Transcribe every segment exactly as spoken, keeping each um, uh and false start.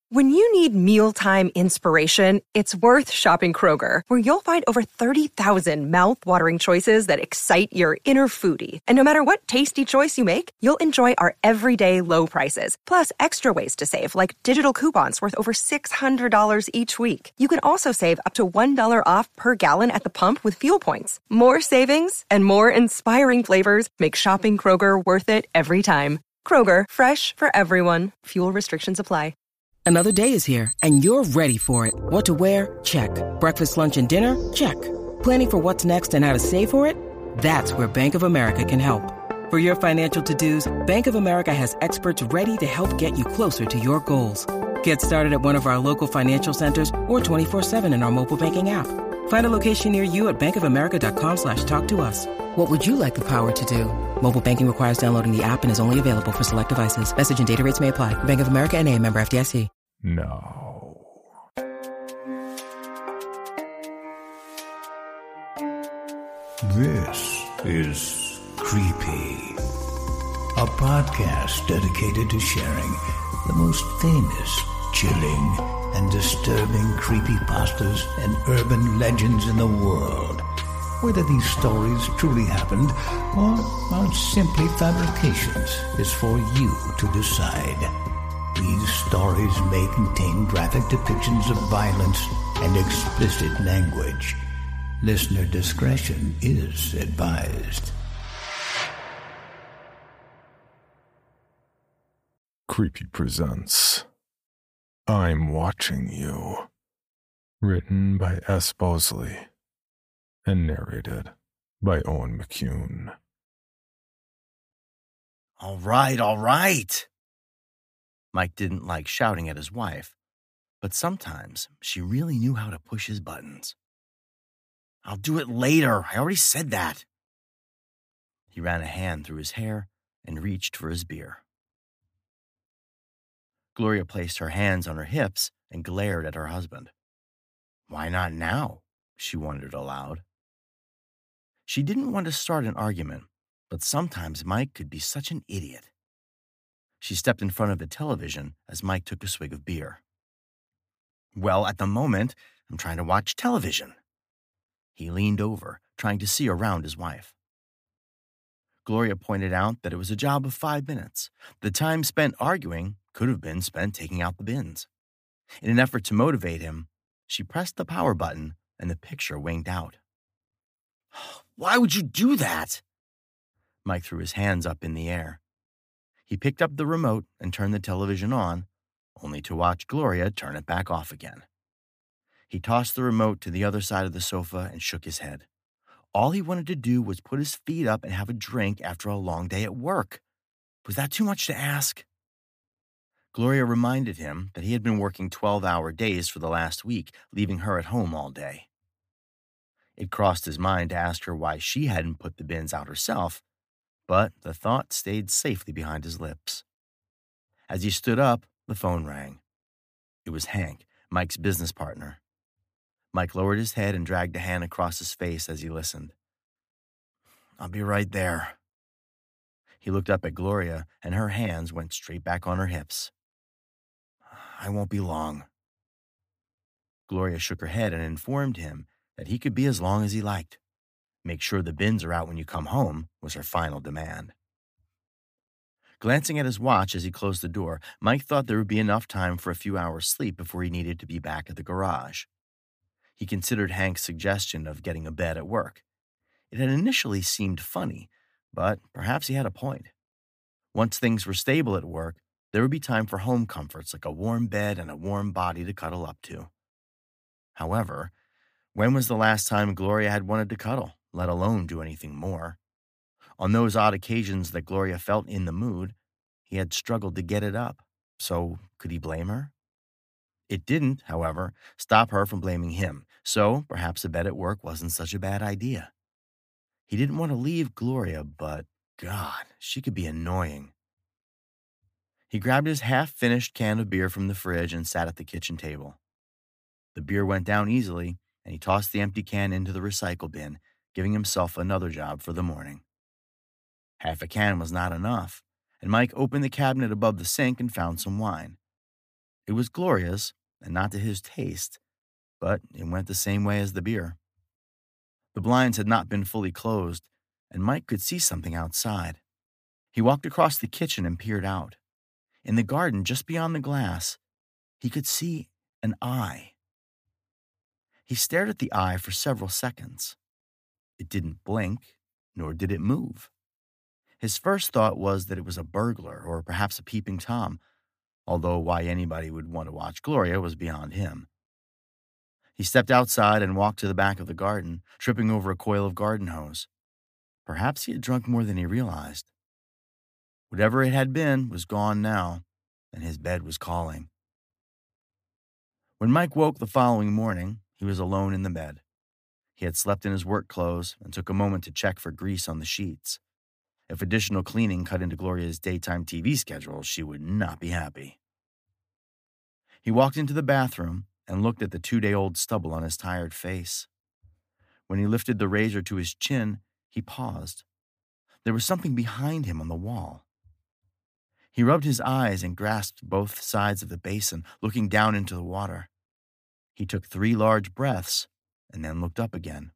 When you need mealtime inspiration, it's worth shopping Kroger, where you'll find over thirty thousand mouth-watering choices that excite your inner foodie. And no matter what tasty choice you make, you'll enjoy our everyday low prices, plus extra ways to save, like digital coupons worth over six hundred dollars each week. You can also save up to one dollar off per gallon at the pump with fuel points. More savings and more inspiring flavors make shopping Kroger worth it every time. Kroger, fresh for everyone. Fuel restrictions apply. Another day is here, and you're ready for it. What to wear? Check. Breakfast, lunch, and dinner? Check. Planning for what's next and how to save for it? That's where Bank of America can help. For your financial to-dos, Bank of America has experts ready to help get you closer to your goals. Get started at one of our local financial centers or twenty-four seven in our mobile banking app. Find a location near you at bankofamerica.com slash talk to us. What would you like the power to do? Mobile banking requires downloading the app and is only available for select devices. Message and data rates may apply. Bank of America N A, member F D I C. No. This is Creepy, a podcast dedicated to sharing the most famous, chilling, and disturbing creepypastas and urban legends in the world. Whether these stories truly happened or are simply fabrications is for you to decide. These stories may contain graphic depictions of violence and explicit language. Listener discretion is advised. Creepy presents I'm Watching You. Written by S. Bosley and narrated by Owen McCune. All right, all right. Mike didn't like shouting at his wife, but sometimes she really knew how to push his buttons. I'll do it later. I already said that. He ran a hand through his hair and reached for his beer. Gloria placed her hands on her hips and glared at her husband. Why not now? She wondered aloud. She didn't want to start an argument, but sometimes Mike could be such an idiot. She stepped in front of the television as Mike took a swig of beer. Well, at the moment, I'm trying to watch television. He leaned over, trying to see around his wife. Gloria pointed out that it was a job of five minutes. The time spent arguing could have been spent taking out the bins. In an effort to motivate him, she pressed the power button and the picture winked out. Why would you do that? Mike threw his hands up in the air. He picked up the remote and turned the television on, only to watch Gloria turn it back off again. He tossed the remote to the other side of the sofa and shook his head. All he wanted to do was put his feet up and have a drink after a long day at work. Was that too much to ask? Gloria reminded him that he had been working twelve-hour days for the last week, leaving her at home all day. It crossed his mind to ask her why she hadn't put the bins out herself, but the thought stayed safely behind his lips. As he stood up, the phone rang. It was Hank, Mike's business partner. Mike lowered his head and dragged a hand across his face as he listened. I'll be right there. He looked up at Gloria, and her hands went straight back on her hips. I won't be long. Gloria shook her head and informed him that he could be as long as he liked. Make sure the bins are out when you come home was her final demand. Glancing at his watch as he closed the door, Mike thought there would be enough time for a few hours' sleep before he needed to be back at the garage. He considered Hank's suggestion of getting a bed at work. It had initially seemed funny, but perhaps he had a point. Once things were stable at work, there would be time for home comforts like a warm bed and a warm body to cuddle up to. However, when was the last time Gloria had wanted to cuddle, let alone do anything more? On those odd occasions that Gloria felt in the mood, he had struggled to get it up, so could he blame her? It didn't, however, stop her from blaming him, so perhaps a bed at work wasn't such a bad idea. He didn't want to leave Gloria, but, God, she could be annoying. He grabbed his half-finished can of beer from the fridge and sat at the kitchen table. The beer went down easily, and he tossed the empty can into the recycle bin, giving himself another job for the morning. Half a can was not enough, and Mike opened the cabinet above the sink and found some wine. It was Gloria's, and not to his taste, but it went the same way as the beer. The blinds had not been fully closed, and Mike could see something outside. He walked across the kitchen and peered out. In the garden, just beyond the glass, he could see an eye. He stared at the eye for several seconds. It didn't blink, nor did it move. His first thought was that it was a burglar or perhaps a peeping Tom, although why anybody would want to watch Gloria was beyond him. He stepped outside and walked to the back of the garden, tripping over a coil of garden hose. Perhaps he had drunk more than he realized. Whatever it had been was gone now, and his bed was calling. When Mike woke the following morning, he was alone in the bed. He had slept in his work clothes and took a moment to check for grease on the sheets. If additional cleaning cut into Gloria's daytime T V schedule, she would not be happy. He walked into the bathroom and looked at the two-day-old stubble on his tired face. When he lifted the razor to his chin, he paused. There was something behind him on the wall. He rubbed his eyes and grasped both sides of the basin, looking down into the water. He took three large breaths and then looked up again.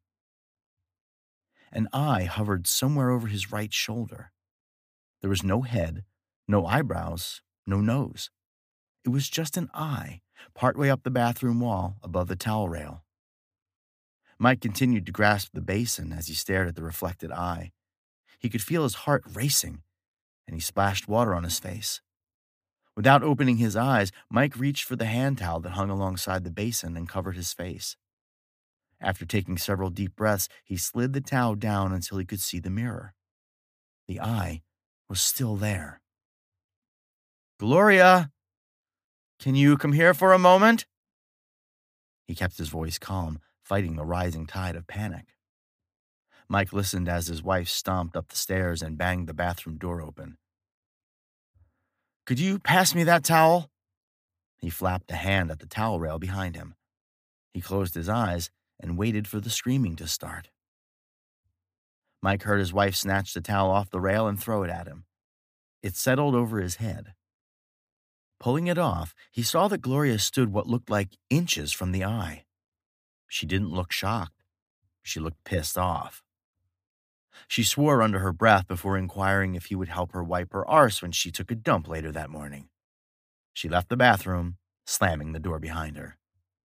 An eye hovered somewhere over his right shoulder. There was no head, no eyebrows, no nose. It was just an eye, partway up the bathroom wall above the towel rail. Mike continued to grasp the basin as he stared at the reflected eye. He could feel his heart racing, and he splashed water on his face. Without opening his eyes, Mike reached for the hand towel that hung alongside the basin and covered his face. After taking several deep breaths, he slid the towel down until he could see the mirror. The eye was still there. "Gloria, can you come here for a moment?" He kept his voice calm, fighting the rising tide of panic. Mike listened as his wife stomped up the stairs and banged the bathroom door open. "Could you pass me that towel?" He flapped a hand at the towel rail behind him. He closed his eyes and waited for the screaming to start. Mike heard his wife snatch the towel off the rail and throw it at him. It settled over his head. Pulling it off, he saw that Gloria stood what looked like inches from the eye. She didn't look shocked. She looked pissed off. She swore under her breath before inquiring if he would help her wipe her arse when she took a dump later that morning. She left the bathroom, slamming the door behind her.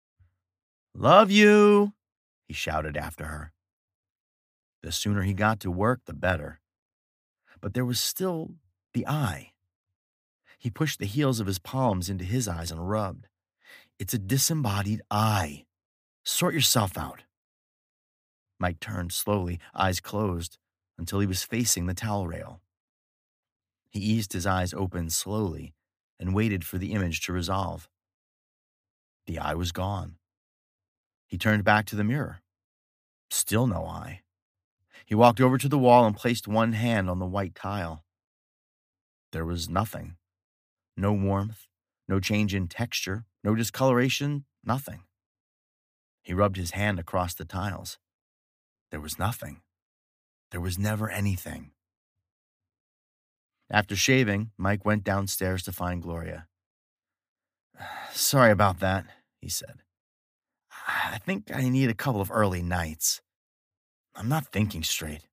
"Love you," he shouted after her. The sooner he got to work, the better. But there was still the eye. He pushed the heels of his palms into his eyes and rubbed. "It's a disembodied eye. Sort yourself out." Mike turned slowly, eyes closed, until he was facing the towel rail. He eased his eyes open slowly and waited for the image to resolve. The eye was gone. He turned back to the mirror. Still no eye. He walked over to the wall and placed one hand on the white tile. There was nothing. No warmth, no change in texture, no discoloration, nothing. He rubbed his hand across the tiles. There was nothing. There was never anything. After shaving, Mike went downstairs to find Gloria. "Sorry about that," he said. "I think I need a couple of early nights. I'm not thinking straight."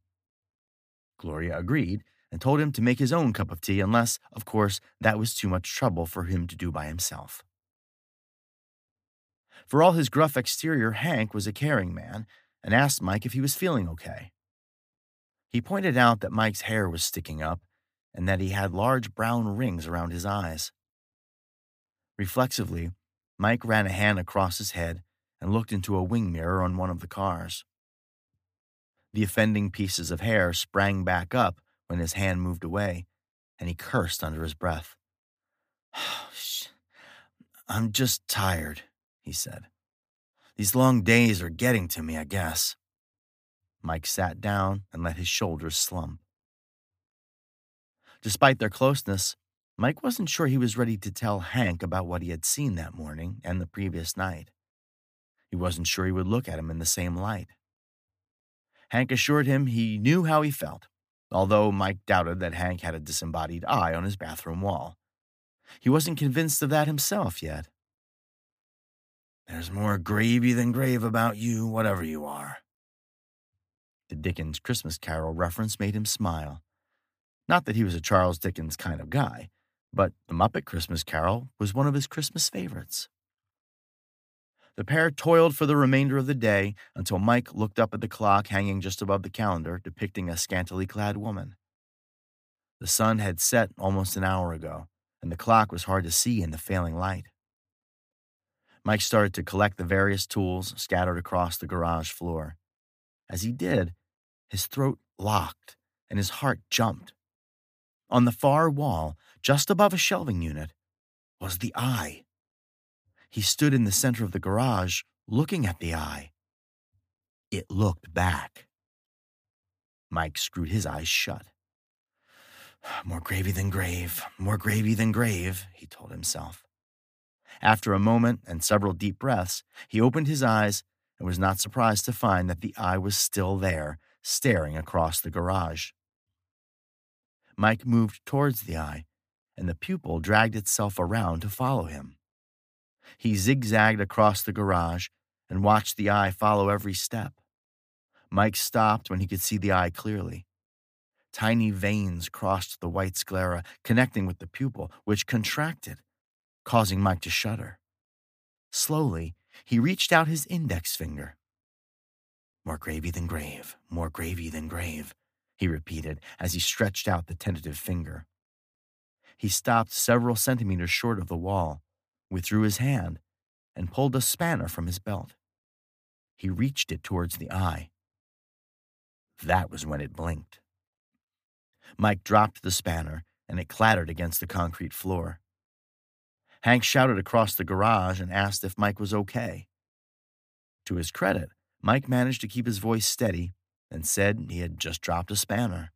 Gloria agreed and told him to make his own cup of tea unless, of course, that was too much trouble for him to do by himself. For all his gruff exterior, Hank was a caring man and asked Mike if he was feeling okay. He pointed out that Mike's hair was sticking up and that he had large brown rings around his eyes. Reflexively, Mike ran a hand across his head and looked into a wing mirror on one of the cars. The offending pieces of hair sprang back up when his hand moved away, and he cursed under his breath. "I'm just tired," he said. "These long days are getting to me, I guess." Mike sat down and let his shoulders slump. Despite their closeness, Mike wasn't sure he was ready to tell Hank about what he had seen that morning and the previous night. He wasn't sure he would look at him in the same light. Hank assured him he knew how he felt, although Mike doubted that Hank had a disembodied eye on his bathroom wall. He wasn't convinced of that himself yet. "There's more gravy than grave about you, whatever you are." The Dickens Christmas Carol reference made him smile. Not that he was a Charles Dickens kind of guy, but The Muppet Christmas Carol was one of his Christmas favorites. The pair toiled for the remainder of the day until Mike looked up at the clock hanging just above the calendar depicting a scantily clad woman. The sun had set almost an hour ago, and the clock was hard to see in the failing light. Mike started to collect the various tools scattered across the garage floor. As he did, his throat locked and his heart jumped. On the far wall, just above a shelving unit, was the eye. He stood in the center of the garage, looking at the eye. It looked back. Mike screwed his eyes shut. "More gravy than grave, more gravy than grave," he told himself. After a moment and several deep breaths, he opened his eyes and was not surprised to find that the eye was still there, staring across the garage. Mike moved towards the eye, and the pupil dragged itself around to follow him. He zigzagged across the garage and watched the eye follow every step. Mike stopped when he could see the eye clearly. Tiny veins crossed the white sclera, connecting with the pupil, which contracted, causing Mike to shudder. Slowly, he reached out his index finger. "More gravy than grave, more gravy than grave," he repeated as he stretched out the tentative finger. He stopped several centimeters short of the wall, withdrew his hand, and pulled a spanner from his belt. He reached it towards the eye. That was when it blinked. Mike dropped the spanner, and it clattered against the concrete floor. Hank shouted across the garage and asked if Mike was okay. To his credit, Mike managed to keep his voice steady and said he had just dropped a spanner.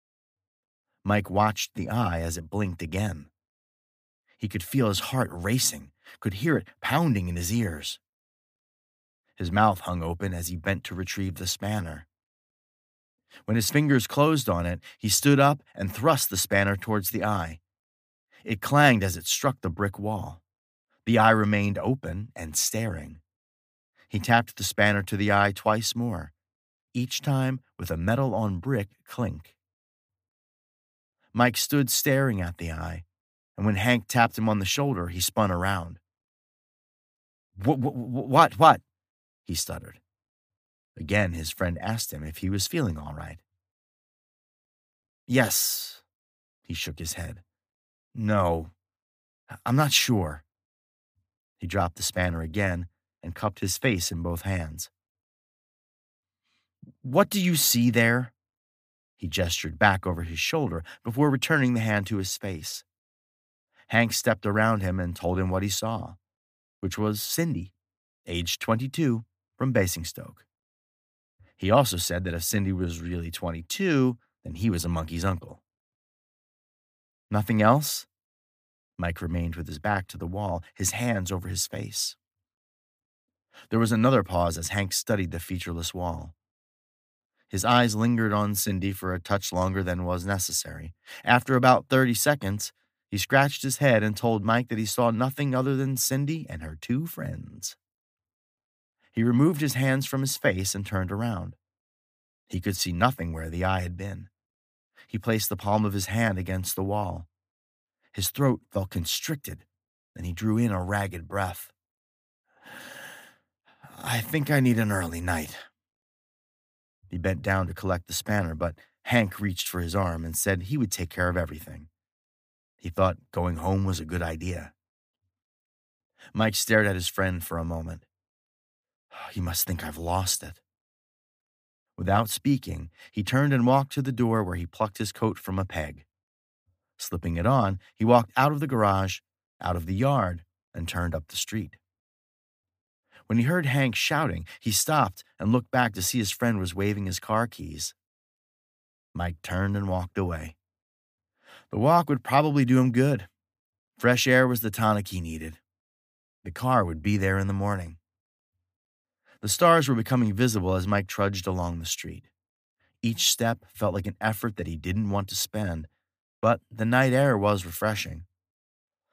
Mike watched the eye as it blinked again. He could feel his heart racing, could hear it pounding in his ears. His mouth hung open as he bent to retrieve the spanner. When his fingers closed on it, he stood up and thrust the spanner towards the eye. It clanged as it struck the brick wall. The eye remained open and staring. He tapped the spanner to the eye twice more, each time with a metal-on-brick clink. Mike stood staring at the eye, and when Hank tapped him on the shoulder, he spun around. What, what, what? He stuttered. Again, his friend asked him if he was feeling all right. Yes, he shook his head. No, I'm not sure. He dropped the spanner again and cupped his face in both hands. What do you see there? He gestured back over his shoulder before returning the hand to his face. Hank stepped around him and told him what he saw, which was Cindy, age twenty-two, from Basingstoke. He also said that if Cindy was really twenty-two, then he was a monkey's uncle. Nothing else? Mike remained with his back to the wall, his hands over his face. There was another pause as Hank studied the featureless wall. His eyes lingered on Cindy for a touch longer than was necessary. After about thirty seconds, he scratched his head and told Mike that he saw nothing other than Cindy and her two friends. He removed his hands from his face and turned around. He could see nothing where the eye had been. He placed the palm of his hand against the wall. His throat felt constricted, and he drew in a ragged breath. I think I need an early night. He bent down to collect the spanner, but Hank reached for his arm and said he would take care of everything. He thought going home was a good idea. Mike stared at his friend for a moment. He must think I've lost it. Without speaking, he turned and walked to the door where he plucked his coat from a peg. Slipping it on, he walked out of the garage, out of the yard, and turned up the street. When he heard Hank shouting, he stopped and looked back to see his friend was waving his car keys. Mike turned and walked away. The walk would probably do him good. Fresh air was the tonic he needed. The car would be there in the morning. The stars were becoming visible as Mike trudged along the street. Each step felt like an effort that he didn't want to spend, but the night air was refreshing.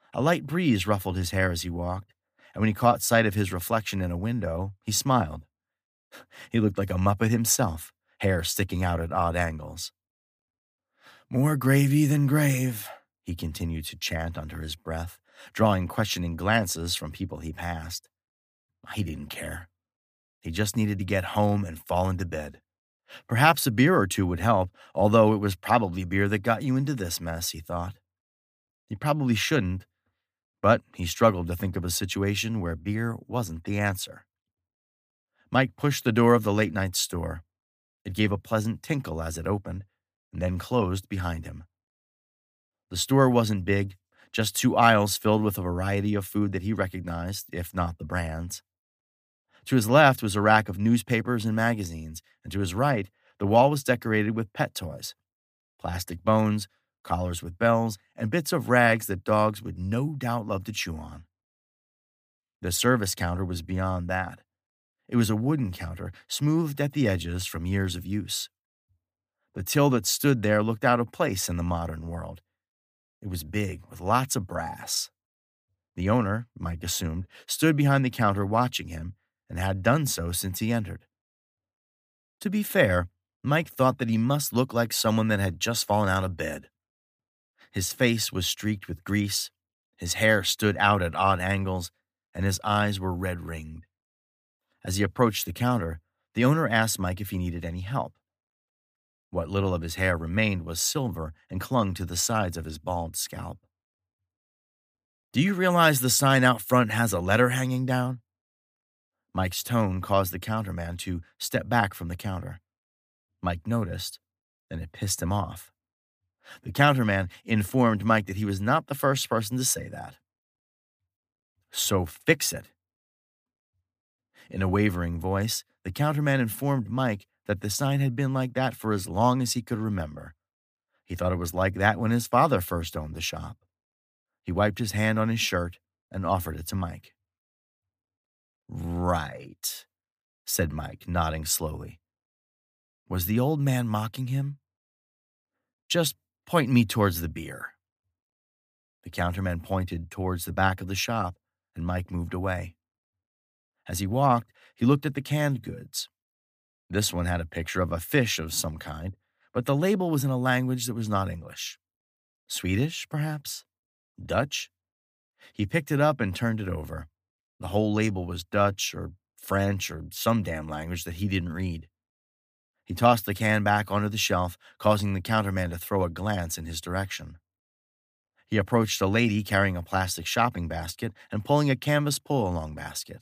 A light breeze ruffled his hair as he walked, and when he caught sight of his reflection in a window, he smiled. He looked like a Muppet himself, hair sticking out at odd angles. "More gravy than grave," he continued to chant under his breath, drawing questioning glances from people he passed. He didn't care. He just needed to get home and fall into bed. Perhaps a beer or two would help, although it was probably beer that got you into this mess, he thought. He probably shouldn't, but he struggled to think of a situation where beer wasn't the answer. Mike pushed the door of the late-night store. It gave a pleasant tinkle as it opened, and then closed behind him. The store wasn't big, just two aisles filled with a variety of food that he recognized, if not the brands. To his left was a rack of newspapers and magazines, and to his right, the wall was decorated with pet toys, plastic bones, collars with bells, and bits of rags that dogs would no doubt love to chew on. The service counter was beyond that. It was a wooden counter, smoothed at the edges from years of use. The till that stood there looked out of place in the modern world. It was big, with lots of brass. The owner, Mike assumed, stood behind the counter watching him, and had done so since he entered. To be fair, Mike thought that he must look like someone that had just fallen out of bed. His face was streaked with grease, his hair stood out at odd angles, and his eyes were red-ringed. As he approached the counter, the owner asked Mike if he needed any help. What little of his hair remained was silver and clung to the sides of his bald scalp. "Do you realize the sign out front has a letter hanging down?" Mike's tone caused the counterman to step back from the counter. Mike noticed, and it pissed him off. The counterman informed Mike that he was not the first person to say that. "So fix it." In a wavering voice, the counterman informed Mike that the sign had been like that for as long as he could remember. He thought it was like that when his father first owned the shop. He wiped his hand on his shirt and offered it to Mike. "Right," said Mike, nodding slowly. Was the old man mocking him? "Just point me towards the beer." The counterman pointed towards the back of the shop, and Mike moved away. As he walked, he looked at the canned goods. This one had a picture of a fish of some kind, but the label was in a language that was not English. Swedish, perhaps? Dutch? He picked it up and turned it over. The whole label was Dutch or French or some damn language that he didn't read. He tossed the can back onto the shelf, causing the counterman to throw a glance in his direction. He approached a lady carrying a plastic shopping basket and pulling a canvas pull-along basket.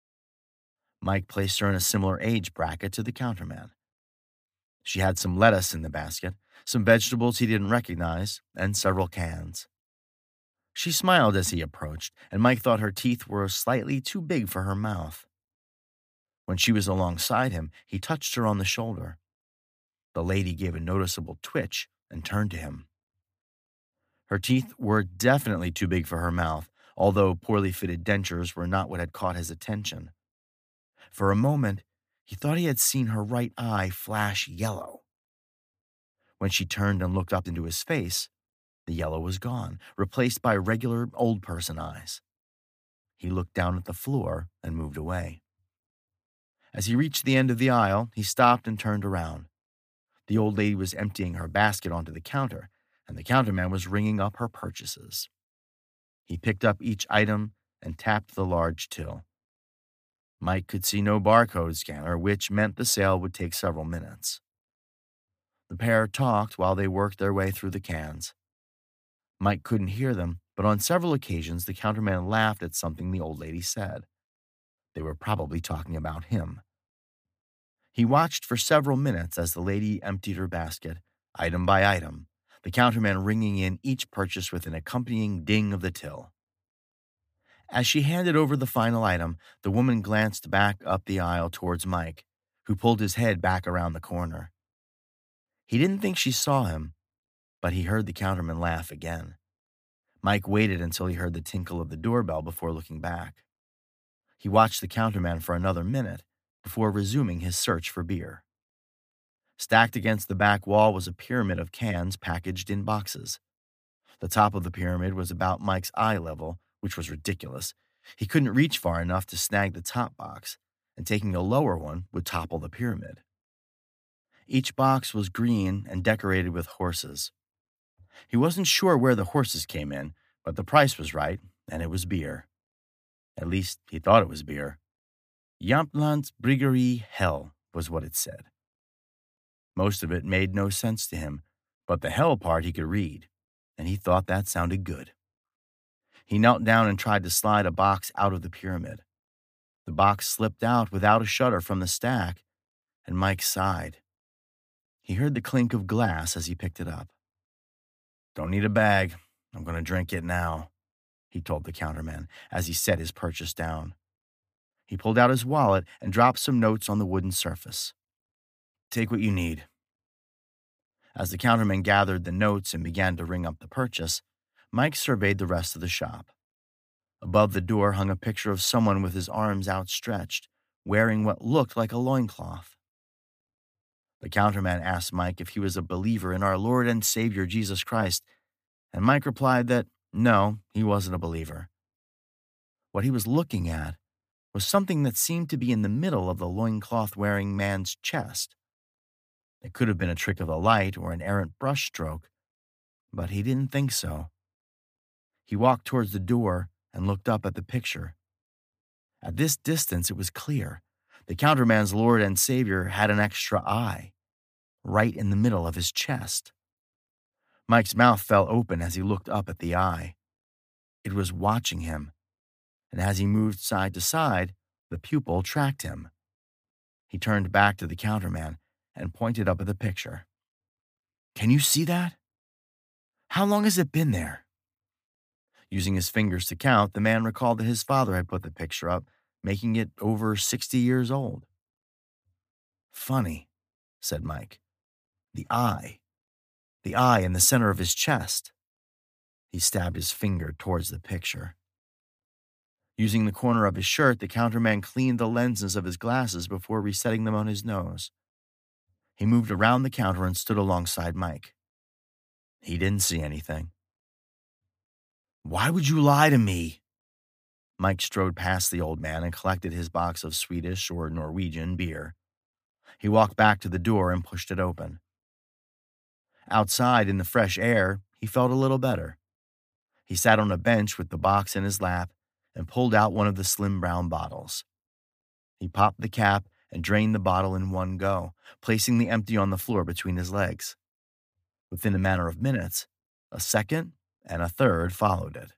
Mike placed her in a similar age bracket to the counterman. She had some lettuce in the basket, some vegetables he didn't recognize, and several cans. She smiled as he approached, and Mike thought her teeth were slightly too big for her mouth. When she was alongside him, he touched her on the shoulder. The lady gave a noticeable twitch and turned to him. Her teeth were definitely too big for her mouth, although poorly fitted dentures were not what had caught his attention. For a moment, he thought he had seen her right eye flash yellow. When she turned and looked up into his face, the yellow was gone, replaced by regular old person eyes. He looked down at the floor and moved away. As he reached the end of the aisle, he stopped and turned around. The old lady was emptying her basket onto the counter, and the counterman was ringing up her purchases. He picked up each item and tapped the large till. Mike could see no barcode scanner, which meant the sale would take several minutes. The pair talked while they worked their way through the cans. Mike couldn't hear them, but on several occasions the counterman laughed at something the old lady said. They were probably talking about him. He watched for several minutes as the lady emptied her basket, item by item, the counterman ringing in each purchase with an accompanying ding of the till. As she handed over the final item, the woman glanced back up the aisle towards Mike, who pulled his head back around the corner. He didn't think she saw him, but he heard the counterman laugh again. Mike waited until he heard the tinkle of the doorbell before looking back. He watched the counterman for another minute before resuming his search for beer. Stacked against the back wall was a pyramid of cans packaged in boxes. The top of the pyramid was about Mike's eye level, which was ridiculous. He couldn't reach far enough to snag the top box, and taking a lower one would topple the pyramid. Each box was green and decorated with horses. He wasn't sure where the horses came in, but the price was right, and it was beer. At least, he thought it was beer. Jamtlands Bryggeri Hell was what it said. Most of it made no sense to him, but the hell part he could read, and he thought that sounded good. He knelt down and tried to slide a box out of the pyramid. The box slipped out without a shudder from the stack, and Mike sighed. He heard the clink of glass as he picked it up. "Don't need a bag. I'm going to drink it now," he told the counterman as he set his purchase down. He pulled out his wallet and dropped some notes on the wooden surface. "Take what you need." As the counterman gathered the notes and began to ring up the purchase, Mike surveyed the rest of the shop. Above the door hung a picture of someone with his arms outstretched, wearing what looked like a loincloth. The counterman asked Mike if he was a believer in our Lord and Savior Jesus Christ, and Mike replied that no, he wasn't a believer. What he was looking at was something that seemed to be in the middle of the loincloth-wearing man's chest. It could have been a trick of the light or an errant brushstroke, but he didn't think so. He walked towards the door and looked up at the picture. At this distance, it was clear. The counterman's Lord and Savior had an extra eye, right in the middle of his chest. Mike's mouth fell open as he looked up at the eye. It was watching him, and as he moved side to side, the pupil tracked him. He turned back to the counterman and pointed up at the picture. "Can you see that? How long has it been there?" Using his fingers to count, the man recalled that his father had put the picture up, making it over sixty years old. "Funny," said Mike. "The eye. The eye in the center of his chest." He stabbed his finger towards the picture. Using the corner of his shirt, the counterman cleaned the lenses of his glasses before resetting them on his nose. He moved around the counter and stood alongside Mike. He didn't see anything. "Why would you lie to me?" Mike strode past the old man and collected his box of Swedish or Norwegian beer. He walked back to the door and pushed it open. Outside in the fresh air, he felt a little better. He sat on a bench with the box in his lap and pulled out one of the slim brown bottles. He popped the cap and drained the bottle in one go, placing the empty on the floor between his legs. Within a matter of minutes, a second and a third followed it.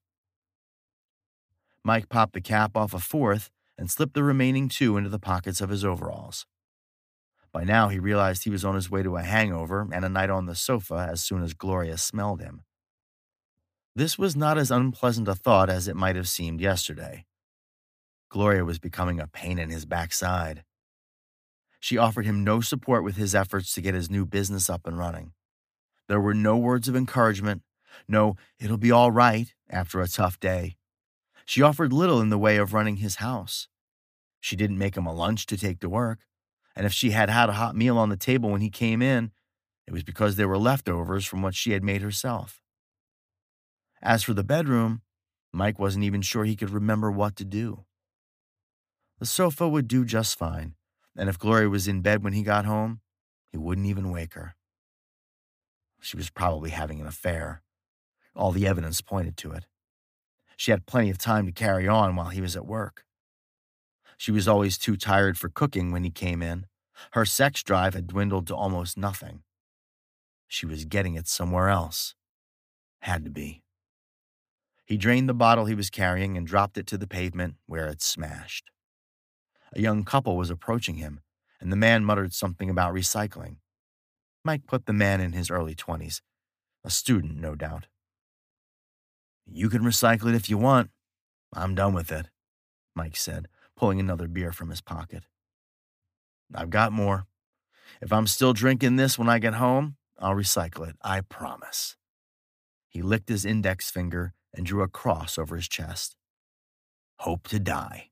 Mike popped the cap off a fourth and slipped the remaining two into the pockets of his overalls. By now, he realized he was on his way to a hangover and a night on the sofa as soon as Gloria smelled him. This was not as unpleasant a thought as it might have seemed yesterday. Gloria was becoming a pain in his backside. She offered him no support with his efforts to get his new business up and running. There were no words of encouragement, no, "it'll be all right" after a tough day. She offered little in the way of running his house. She didn't make him a lunch to take to work, and if she had had a hot meal on the table when he came in, it was because there were leftovers from what she had made herself. As for the bedroom, Mike wasn't even sure he could remember what to do. The sofa would do just fine, and if Gloria was in bed when he got home, he wouldn't even wake her. She was probably having an affair. All the evidence pointed to it. She had plenty of time to carry on while he was at work. She was always too tired for cooking when he came in. Her sex drive had dwindled to almost nothing. She was getting it somewhere else. Had to be. He drained the bottle he was carrying and dropped it to the pavement, where it smashed. A young couple was approaching him, and the man muttered something about recycling. Mike put the man in his early twenties, a student, no doubt. "You can recycle it if you want. I'm done with it," Mike said, pulling another beer from his pocket. "I've got more. If I'm still drinking this when I get home, I'll recycle it, I promise." He licked his index finger and drew a cross over his chest. "Hope to die."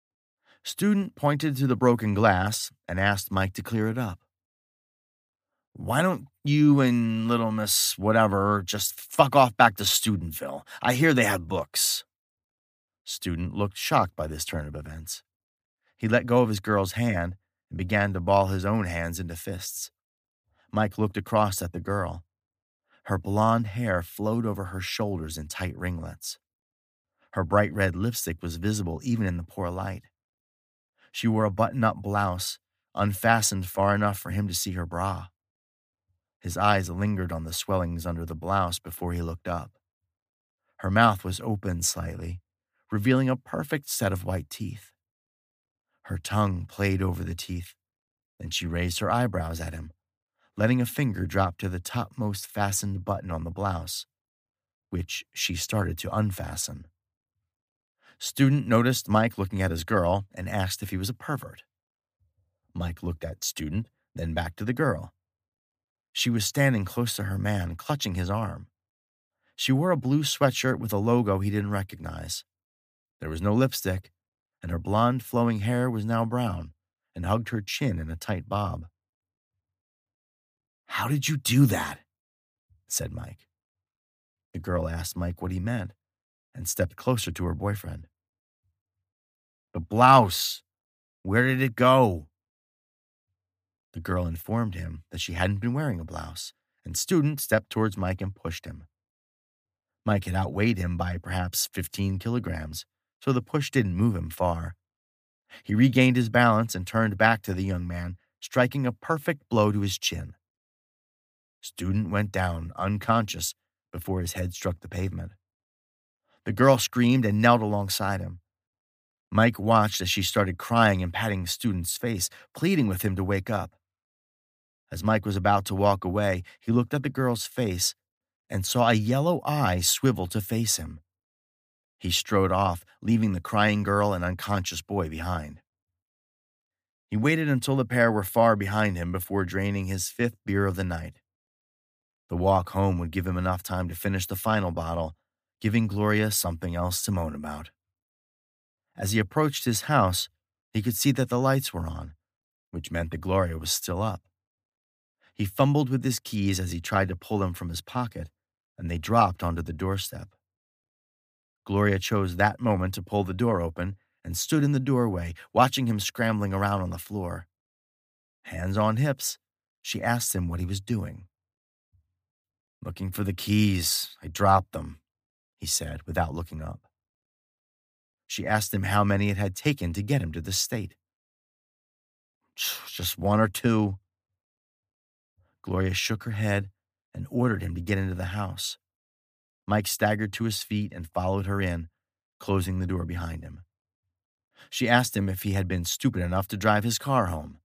Student pointed to the broken glass and asked Mike to clear it up. Why don't you and little Miss whatever just fuck off back to Studentville? I hear they have books. Student looked shocked by this turn of events. He let go of his girl's hand and began to ball his own hands into fists. Mike looked across at the girl. Her blonde hair flowed over her shoulders in tight ringlets. Her bright red lipstick was visible even in the poor light. She wore a button-up blouse, unfastened far enough for him to see her bra. His eyes lingered on the swellings under the blouse before he looked up. Her mouth was open slightly, revealing a perfect set of white teeth. Her tongue played over the teeth, then she raised her eyebrows at him, letting a finger drop to the topmost fastened button on the blouse, which she started to unfasten. Student noticed Mike looking at his girl and asked if he was a pervert. Mike looked at Student, then back to the girl. She was standing close to her man, clutching his arm. She wore a blue sweatshirt with a logo he didn't recognize. There was no lipstick, and her blonde flowing hair was now brown and hugged her chin in a tight bob. "How did you do that?" said Mike. The girl asked Mike what he meant and stepped closer to her boyfriend. "The blouse. Where did it go?" The girl informed him that she hadn't been wearing a blouse, and Student stepped towards Mike and pushed him. Mike had outweighed him by perhaps fifteen kilograms, so the push didn't move him far. He regained his balance and turned back to the young man, striking a perfect blow to his chin. Student went down, unconscious, before his head struck the pavement. The girl screamed and knelt alongside him. Mike watched as she started crying and patting Student's face, pleading with him to wake up. As Mike was about to walk away, he looked at the girl's face and saw a yellow eye swivel to face him. He strode off, leaving the crying girl and unconscious boy behind. He waited until the pair were far behind him before draining his fifth beer of the night. The walk home would give him enough time to finish the final bottle, giving Gloria something else to moan about. As he approached his house, he could see that the lights were on, which meant that Gloria was still up. He fumbled with his keys as he tried to pull them from his pocket, and they dropped onto the doorstep. Gloria chose that moment to pull the door open and stood in the doorway, watching him scrambling around on the floor. Hands on hips, she asked him what he was doing. "Looking for the keys. I dropped them," he said without looking up. She asked him how many it had taken to get him to the state. "Just one or two." Gloria shook her head and ordered him to get into the house. Mike staggered to his feet and followed her in, closing the door behind him. She asked him if he had been stupid enough to drive his car home.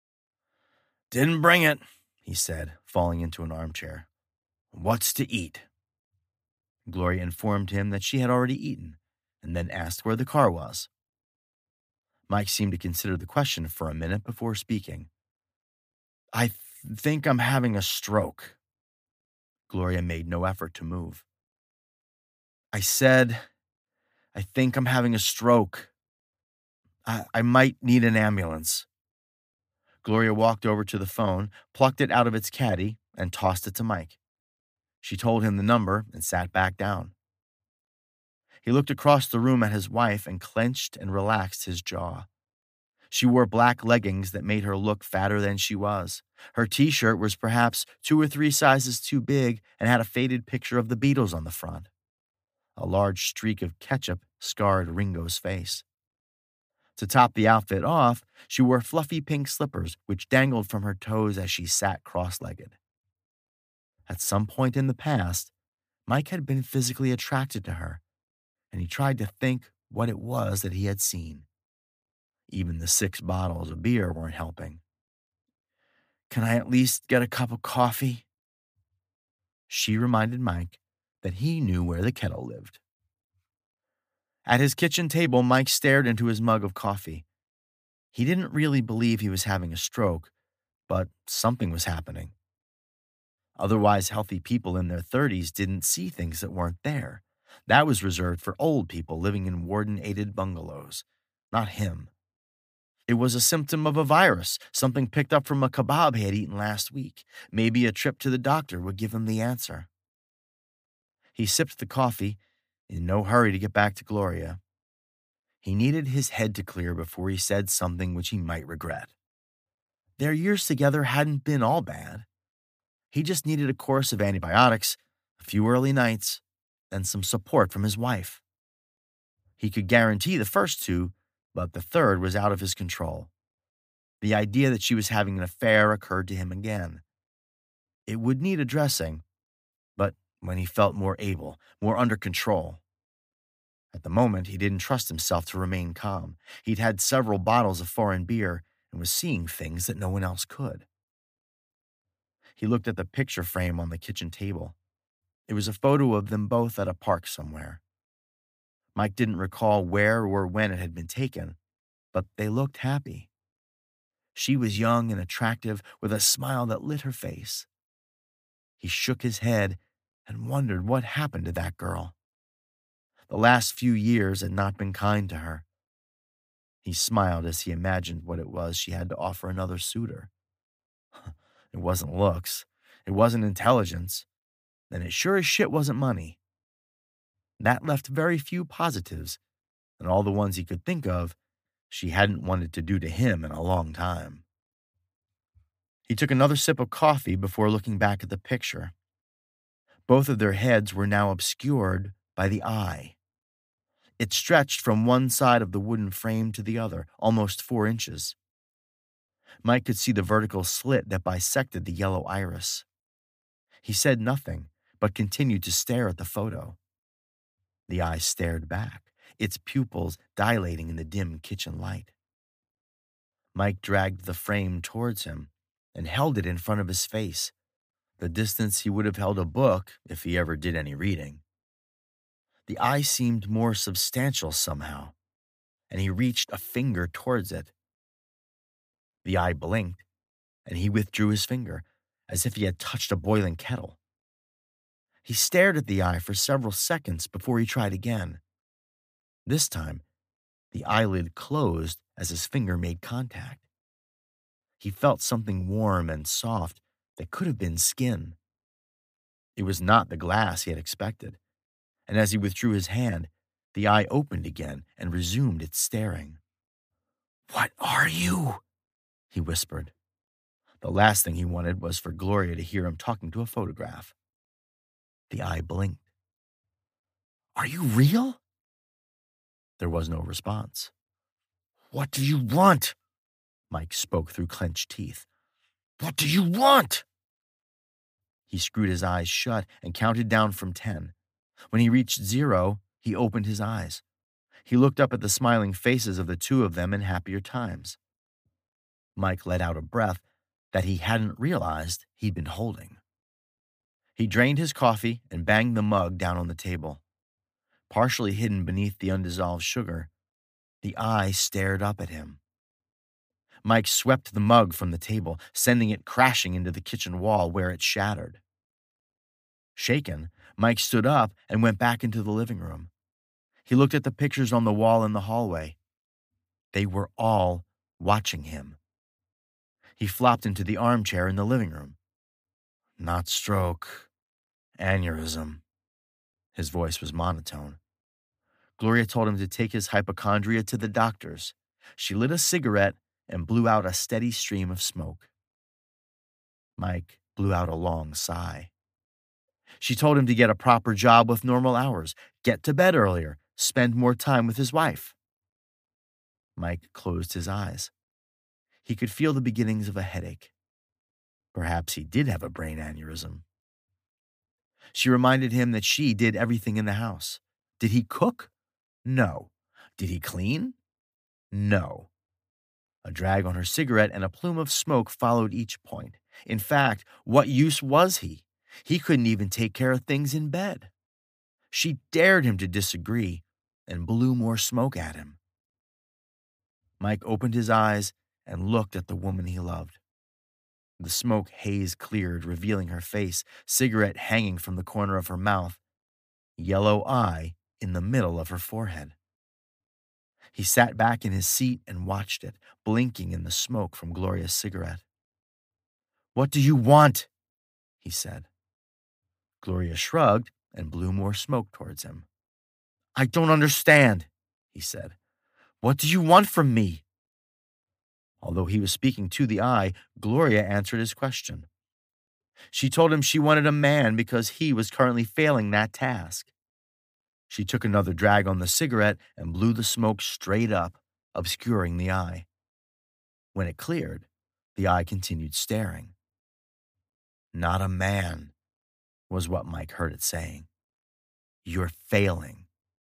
"Didn't bring it," he said, falling into an armchair. "What's to eat?" Gloria informed him that she had already eaten, and then asked where the car was. Mike seemed to consider the question for a minute before speaking. "I th- think I'm having a stroke." Gloria made no effort to move. "I said, I think I'm having a stroke. I, I might need an ambulance." Gloria walked over to the phone, plucked it out of its caddy, and tossed it to Mike. She told him the number and sat back down. He looked across the room at his wife and clenched and relaxed his jaw. She wore black leggings that made her look fatter than she was. Her t-shirt was perhaps two or three sizes too big and had a faded picture of the Beatles on the front. A large streak of ketchup scarred Ringo's face. To top the outfit off, she wore fluffy pink slippers which dangled from her toes as she sat cross-legged. At some point in the past, Mike had been physically attracted to her, and he tried to think what it was that he had seen. Even the six bottles of beer weren't helping. "Can I at least get a cup of coffee?" She reminded Mike that he knew where the kettle lived. At his kitchen table, Mike stared into his mug of coffee. He didn't really believe he was having a stroke, but something was happening. Otherwise healthy people in their thirties didn't see things that weren't there. That was reserved for old people living in warden-aided bungalows, not him. It was a symptom of a virus, something picked up from a kebab he had eaten last week. Maybe a trip to the doctor would give him the answer. He sipped the coffee, in no hurry to get back to Gloria. He needed his head to clear before he said something which he might regret. Their years together hadn't been all bad. He just needed a course of antibiotics, a few early nights, and some support from his wife. He could guarantee the first two, but the third was out of his control. The idea that she was having an affair occurred to him again. It would need addressing, but when he felt more able, more under control. At the moment, he didn't trust himself to remain calm. He'd had several bottles of foreign beer and was seeing things that no one else could. He looked at the picture frame on the kitchen table. It was a photo of them both at a park somewhere. Mike didn't recall where or when it had been taken, but they looked happy. She was young and attractive with a smile that lit her face. He shook his head and wondered what happened to that girl. The last few years had not been kind to her. He smiled as he imagined what it was she had to offer another suitor. It wasn't looks. It wasn't intelligence. And it sure as shit wasn't money. That left very few positives, and all the ones he could think of, she hadn't wanted to do to him in a long time. He took another sip of coffee before looking back at the picture. Both of their heads were now obscured by the eye. It stretched from one side of the wooden frame to the other, almost four inches. Mike could see the vertical slit that bisected the yellow iris. He said nothing, but continued to stare at the photo. The eye stared back, its pupils dilating in the dim kitchen light. Mike dragged the frame towards him and held it in front of his face, the distance he would have held a book if he ever did any reading. The eye seemed more substantial somehow, and he reached a finger towards it. The eye blinked, and he withdrew his finger, as if he had touched a boiling kettle. He stared at the eye for several seconds before he tried again. This time, the eyelid closed as his finger made contact. He felt something warm and soft that could have been skin. It was not the glass he had expected, and as he withdrew his hand, the eye opened again and resumed its staring. "What are you?" he whispered. The last thing he wanted was for Gloria to hear him talking to a photograph. The eye blinked. "Are you real?" There was no response. "What do you want?" Mike spoke through clenched teeth. "What do you want?" He screwed his eyes shut and counted down from ten. When he reached zero, he opened his eyes. He looked up at the smiling faces of the two of them in happier times. Mike let out a breath that he hadn't realized he'd been holding. He drained his coffee and banged the mug down on the table. Partially hidden beneath the undissolved sugar, the eye stared up at him. Mike swept the mug from the table, sending it crashing into the kitchen wall where it shattered. Shaken, Mike stood up and went back into the living room. He looked at the pictures on the wall in the hallway. They were all watching him. He flopped into the armchair in the living room. "Not stroke, aneurysm." His voice was monotone. Gloria told him to take his hypochondria to the doctors. She lit a cigarette and blew out a steady stream of smoke. Mike blew out a long sigh. She told him to get a proper job with normal hours, get to bed earlier, spend more time with his wife. Mike closed his eyes. He could feel the beginnings of a headache. Perhaps he did have a brain aneurysm. She reminded him that she did everything in the house. Did he cook? No. Did he clean? No. A drag on her cigarette and a plume of smoke followed each point. In fact, what use was he? He couldn't even take care of things in bed. She dared him to disagree and blew more smoke at him. Mike opened his eyes and looked at the woman he loved. The smoke haze cleared, revealing her face, cigarette hanging from the corner of her mouth, yellow eye in the middle of her forehead. He sat back in his seat and watched it, blinking in the smoke from Gloria's cigarette. "What do you want?" he said. Gloria shrugged and blew more smoke towards him. "I don't understand," he said. "What do you want from me?" Although he was speaking to the eye, Gloria answered his question. She told him she wanted a man because he was currently failing that task. She took another drag on the cigarette and blew the smoke straight up, obscuring the eye. When it cleared, the eye continued staring. "Not a man," was what Mike heard it saying. "You're failing."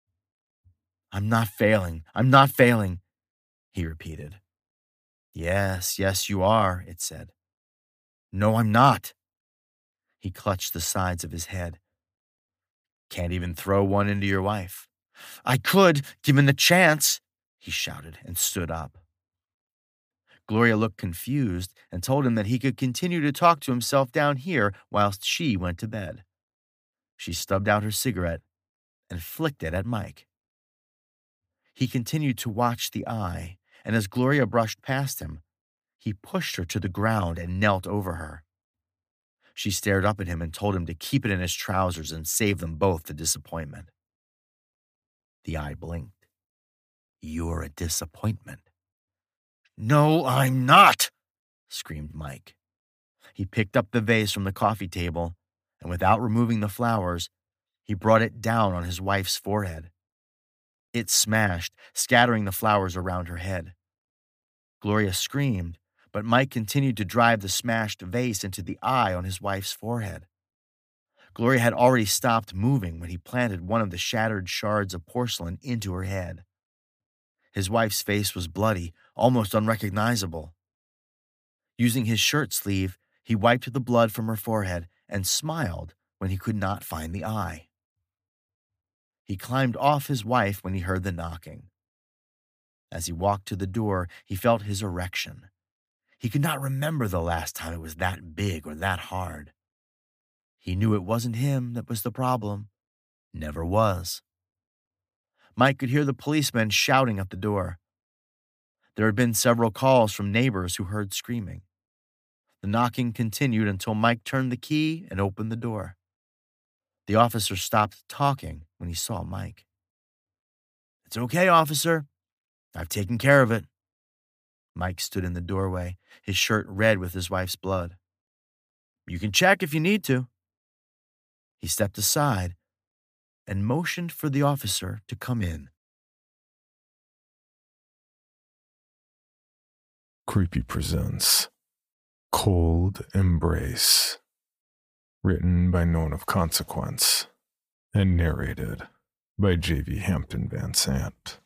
"I'm not failing. I'm not failing," he repeated. "Yes, yes, you are," it said. "No, I'm not." He clutched the sides of his head. "Can't even throw one into your wife." "I could, given the chance," he shouted and stood up. Gloria looked confused and told him that he could continue to talk to himself down here whilst she went to bed. She stubbed out her cigarette and flicked it at Mike. He continued to watch the eye, and as Gloria brushed past him, he pushed her to the ground and knelt over her. She stared up at him and told him to keep it in his trousers and save them both the disappointment. The eye blinked. "You're a disappointment." "No, I'm not," screamed Mike. He picked up the vase from the coffee table, and without removing the flowers, he brought it down on his wife's forehead. It smashed, scattering the flowers around her head. Gloria screamed, but Mike continued to drive the smashed vase into the eye on his wife's forehead. Gloria had already stopped moving when he planted one of the shattered shards of porcelain into her head. His wife's face was bloody, almost unrecognizable. Using his shirt sleeve, he wiped the blood from her forehead and smiled when he could not find the eye. He climbed off his wife when he heard the knocking. As he walked to the door, he felt his erection. He could not remember the last time it was that big or that hard. He knew it wasn't him that was the problem. Never was. Mike could hear the policemen shouting at the door. There had been several calls from neighbors who heard screaming. The knocking continued until Mike turned the key and opened the door. The officer stopped talking when he saw Mike. "It's okay, officer. I've taken care of it." Mike stood in the doorway, his shirt red with his wife's blood. "You can check if you need to." He stepped aside and motioned for the officer to come in. Creepy presents Cold Embrace, written by Known of Consequence, and narrated by J V Hampton Van Sant.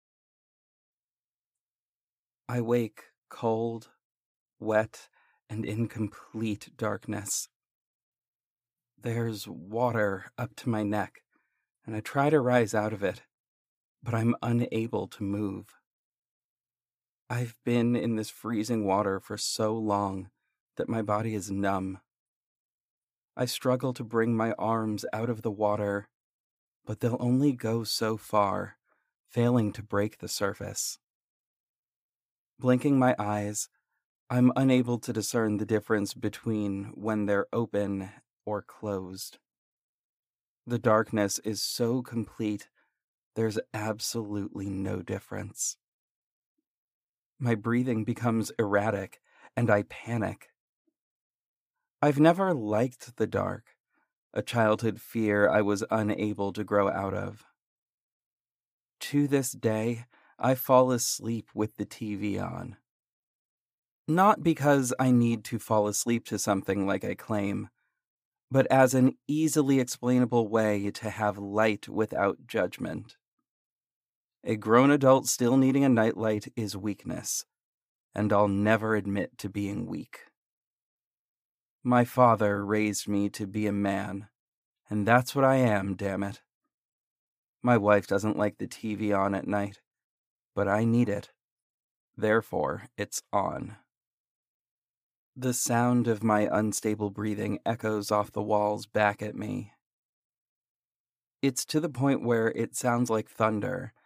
I wake cold, wet, and in complete darkness. There's water up to my neck, and I try to rise out of it, but I'm unable to move. I've been in this freezing water for so long that my body is numb. I struggle to bring my arms out of the water, but they'll only go so far, failing to break the surface. Blinking my eyes, I'm unable to discern the difference between when they're open or closed. The darkness is so complete, there's absolutely no difference. My breathing becomes erratic, and I panic. I've never liked the dark, a childhood fear I was unable to grow out of. To this day, I fall asleep with the T V on. Not because I need to fall asleep to something like I claim, but as an easily explainable way to have light without judgment. A grown adult still needing a nightlight is weakness, and I'll never admit to being weak. My father raised me to be a man, and that's what I am, damn it. My wife doesn't like the T V on at night, but I need it. Therefore, it's on. The sound of my unstable breathing echoes off the walls back at me. It's to the point where it sounds like thunder,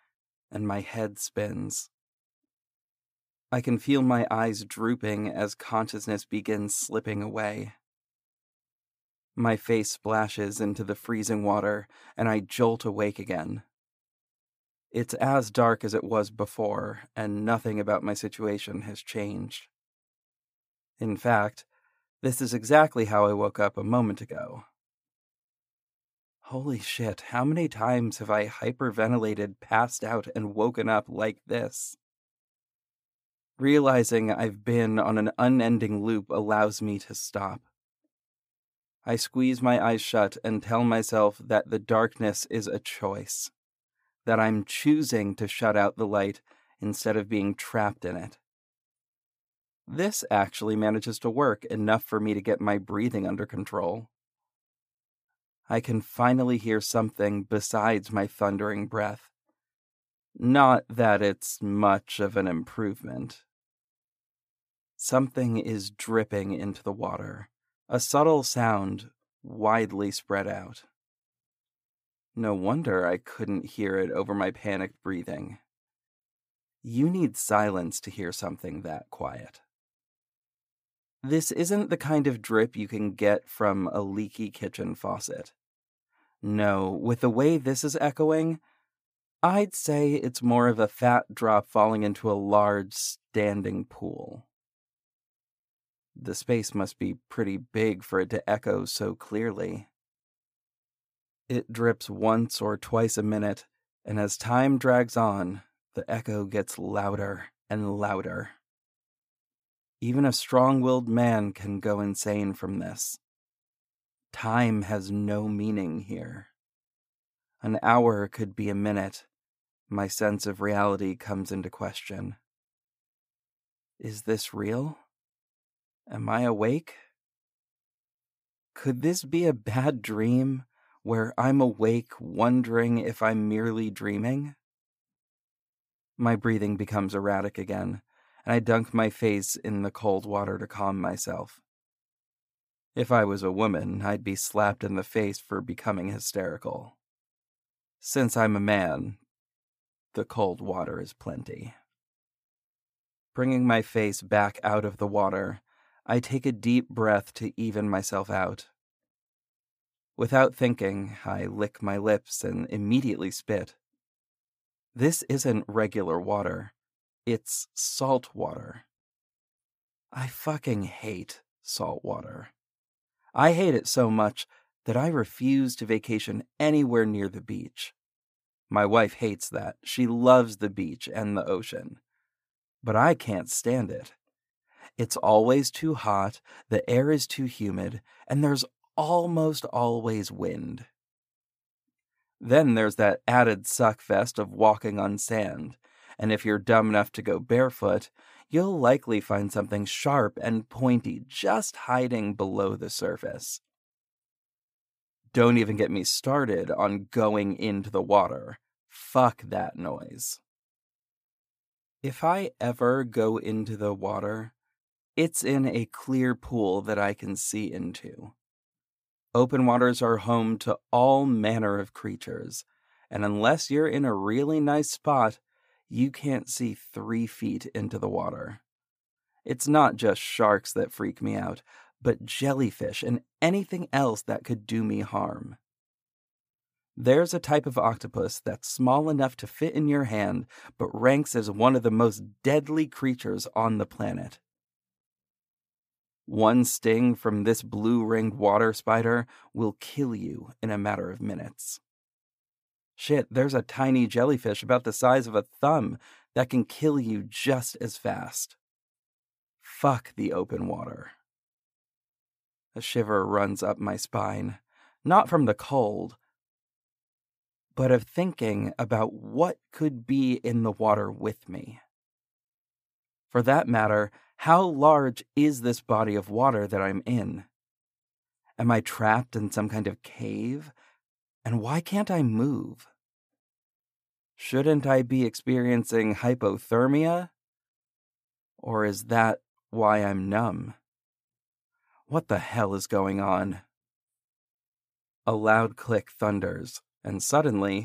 and my head spins. I can feel my eyes drooping as consciousness begins slipping away. My face splashes into the freezing water, and I jolt awake again. It's as dark as it was before, and nothing about my situation has changed. In fact, this is exactly how I woke up a moment ago. Holy shit, how many times have I hyperventilated, passed out, and woken up like this? Realizing I've been on an unending loop allows me to stop. I squeeze my eyes shut and tell myself that the darkness is a choice, that I'm choosing to shut out the light instead of being trapped in it. This actually manages to work enough for me to get my breathing under control. I can finally hear something besides my thundering breath. Not that it's much of an improvement. Something is dripping into the water, a subtle sound widely spread out. No wonder I couldn't hear it over my panicked breathing. You need silence to hear something that quiet. This isn't the kind of drip you can get from a leaky kitchen faucet. No, with the way this is echoing, I'd say it's more of a fat drop falling into a large, standing pool. The space must be pretty big for it to echo so clearly. It drips once or twice a minute, and as time drags on, the echo gets louder and louder. Even a strong-willed man can go insane from this. Time has no meaning here. An hour could be a minute. My sense of reality comes into question. Is this real? Am I awake? Could this be a bad dream where I'm awake wondering if I'm merely dreaming? My breathing becomes erratic again, and I dunk my face in the cold water to calm myself. If I was a woman, I'd be slapped in the face for becoming hysterical. Since I'm a man, the cold water is plenty. Bringing my face back out of the water, I take a deep breath to even myself out. Without thinking, I lick my lips and immediately spit. This isn't regular water. It's salt water. I fucking hate salt water. I hate it so much that I refuse to vacation anywhere near the beach. My wife hates that. She loves the beach and the ocean. But I can't stand it. It's always too hot, the air is too humid, and there's almost always wind. Then there's that added suckfest of walking on sand, and if you're dumb enough to go barefoot, you'll likely find something sharp and pointy just hiding below the surface. Don't even get me started on going into the water. Fuck that noise. If I ever go into the water, it's in a clear pool that I can see into. Open waters are home to all manner of creatures, and unless you're in a really nice spot, you can't see three feet into the water. It's not just sharks that freak me out, but jellyfish and anything else that could do me harm. There's a type of octopus that's small enough to fit in your hand, but ranks as one of the most deadly creatures on the planet. One sting from this blue-ringed water spider will kill you in a matter of minutes. Shit, there's a tiny jellyfish about the size of a thumb that can kill you just as fast. Fuck the open water. A shiver runs up my spine, not from the cold, but of thinking about what could be in the water with me. For that matter, how large is this body of water that I'm in? Am I trapped in some kind of cave? And why can't I move? Shouldn't I be experiencing hypothermia? Or is that why I'm numb? What the hell is going on? A loud click thunders, and suddenly,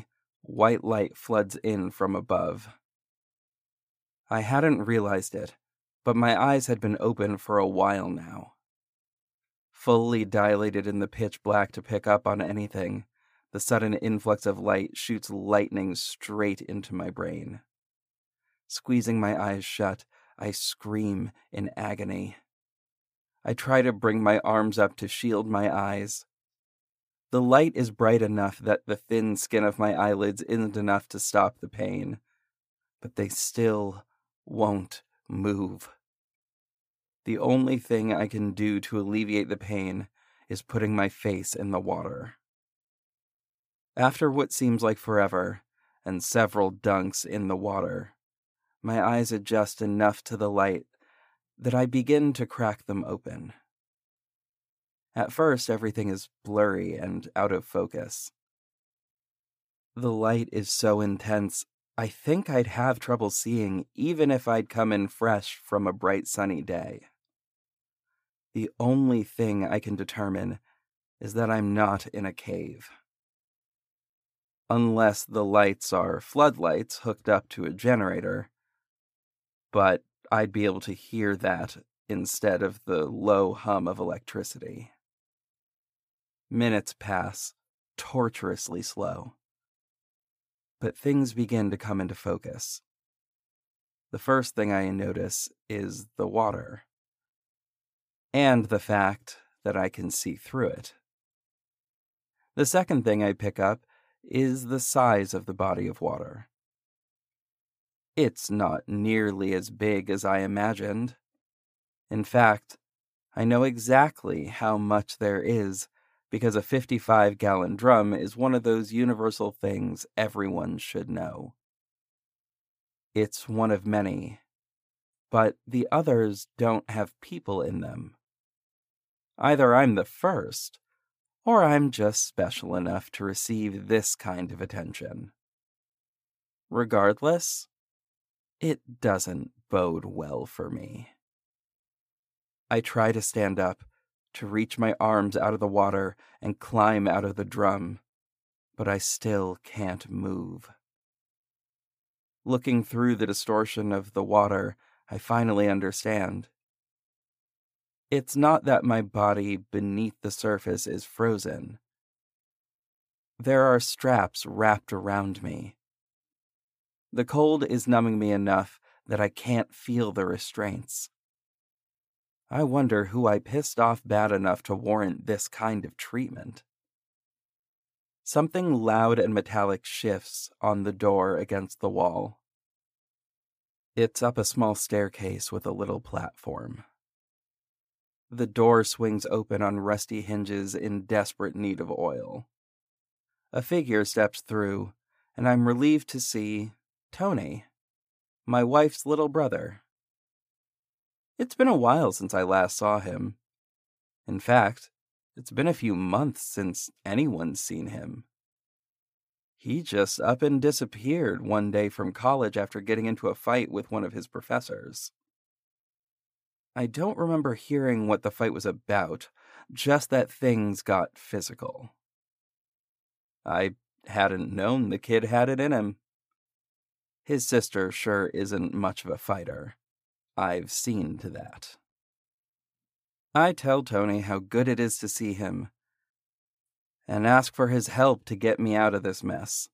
white light floods in from above. I hadn't realized it, but my eyes had been open for a while now. Fully dilated in the pitch black to pick up on anything, the sudden influx of light shoots lightning straight into my brain. Squeezing my eyes shut, I scream in agony. I try to bring my arms up to shield my eyes. The light is bright enough that the thin skin of my eyelids isn't enough to stop the pain, but they still won't move. The only thing I can do to alleviate the pain is putting my face in the water. After what seems like forever, and several dunks in the water, my eyes adjust enough to the light that I begin to crack them open. At first, everything is blurry and out of focus. The light is so intense, I think I'd have trouble seeing even if I'd come in fresh from a bright sunny day. The only thing I can determine is that I'm not in a cave. Unless the lights are floodlights hooked up to a generator, but I'd be able to hear that instead of the low hum of electricity. Minutes pass, torturously slow. But things begin to come into focus. The first thing I notice is the water, and the fact that I can see through it. The second thing I pick up is the size of the body of water. It's not nearly as big as I imagined. In fact, I know exactly how much there is because a fifty-five gallon drum is one of those universal things everyone should know. It's one of many, but the others don't have people in them. Either I'm the first, or I'm just special enough to receive this kind of attention. Regardless, it doesn't bode well for me. I try to stand up, to reach my arms out of the water and climb out of the drum, but I still can't move. Looking through the distortion of the water, I finally understand. It's not that my body beneath the surface is frozen. There are straps wrapped around me. The cold is numbing me enough that I can't feel the restraints. I wonder who I pissed off bad enough to warrant this kind of treatment. Something loud and metallic shifts on the door against the wall. It's up a small staircase with a little platform. The door swings open on rusty hinges in desperate need of oil. A figure steps through, and I'm relieved to see Tony, my wife's little brother. It's been a while since I last saw him. In fact, it's been a few months since anyone's seen him. He just up and disappeared one day from college after getting into a fight with one of his professors. I don't remember hearing what the fight was about, just that things got physical. I hadn't known the kid had it in him. His sister sure isn't much of a fighter. I've seen to that. I tell Tony how good it is to see him, and ask for his help to get me out of this mess.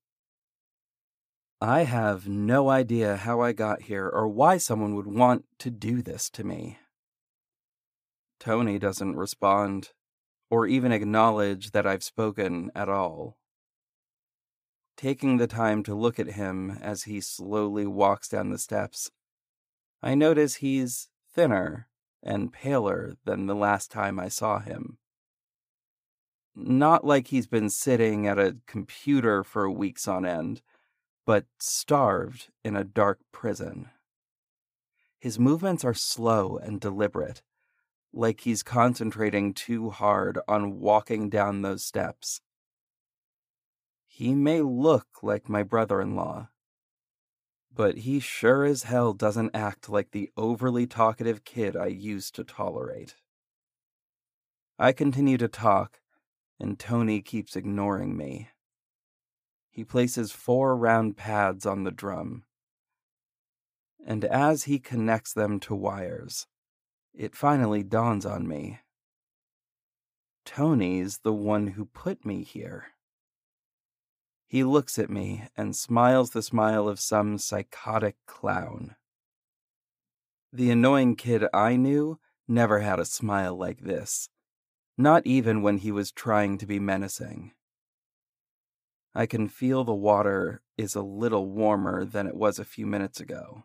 I have no idea how I got here or why someone would want to do this to me. Tony doesn't respond, or even acknowledge that I've spoken at all. Taking the time to look at him as he slowly walks down the steps, I notice he's thinner and paler than the last time I saw him. Not like he's been sitting at a computer for weeks on end, but starved in a dark prison. His movements are slow and deliberate, like he's concentrating too hard on walking down those steps. He may look like my brother-in-law, but he sure as hell doesn't act like the overly talkative kid I used to tolerate. I continue to talk, and Tony keeps ignoring me. He places four round pads on the drum. And as he connects them to wires, it finally dawns on me. Tony's the one who put me here. He looks at me and smiles the smile of some psychotic clown. The annoying kid I knew never had a smile like this, not even when he was trying to be menacing. I can feel the water is a little warmer than it was a few minutes ago.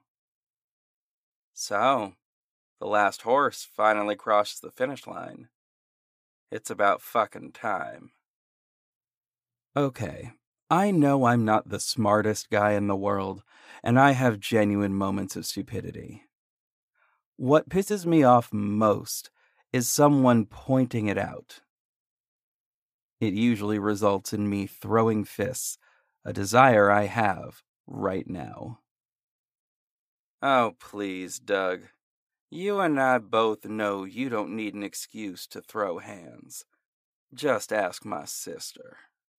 So, the last horse finally crosses the finish line. It's about fucking time. Okay, I know I'm not the smartest guy in the world, and I have genuine moments of stupidity. What pisses me off most is someone pointing it out. It usually results in me throwing fists, a desire I have right now. Oh, please, Doug. You and I both know you don't need an excuse to throw hands. Just ask my sister.